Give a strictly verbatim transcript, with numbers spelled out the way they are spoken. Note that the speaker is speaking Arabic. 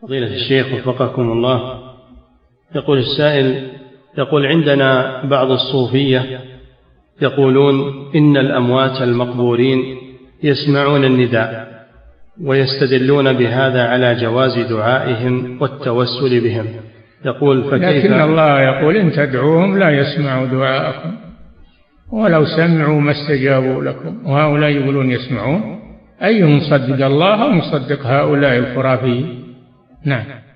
فضيلة الشيخ وفقكم الله، يقول السائل، يقول عندنا بعض الصوفية يقولون إن الأموات المقبورين يسمعون النداء ويستدلون بهذا على جواز دعائهم والتوسل بهم. يقول فكيف؟ لكن الله يقول إن تدعوهم لا يسمعوا دعاءكم ولو سمعوا ما استجابوا لكم، وهؤلاء يقولون يسمعون. أيهم صدق الله أو مصدق هؤلاء الخرافيين؟ نعم.